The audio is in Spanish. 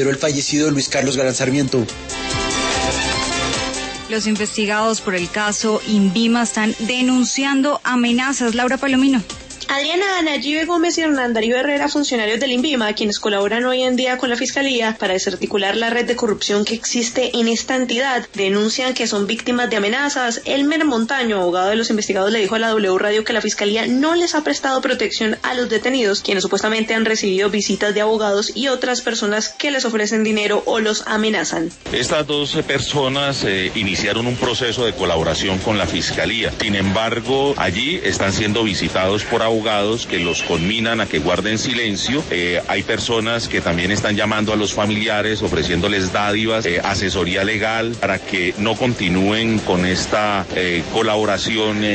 el fallecido Luis Carlos Galán Sarmiento. Los investigados por el caso INVIMA están denunciando amenazas. Laura Palomino. Adriana, Nayibe Gómez y Hernán Darío Herrera, funcionarios del INVIMA, quienes colaboran hoy en día con la Fiscalía para desarticular la red de corrupción que existe en esta entidad, denuncian que son víctimas de amenazas. Elmer Montaño, abogado de los investigados, le dijo a la W Radio que la Fiscalía no les ha prestado protección a los detenidos, quienes supuestamente han recibido visitas de abogados y otras personas que les ofrecen dinero o los amenazan. Estas dos personas iniciaron un proceso de colaboración con la Fiscalía. Sin embargo, allí están siendo visitados por abogados que los conminan a que guarden silencio. Hay personas que también están llamando a los familiares, ofreciéndoles dádivas, asesoría legal para que no continúen con esta colaboración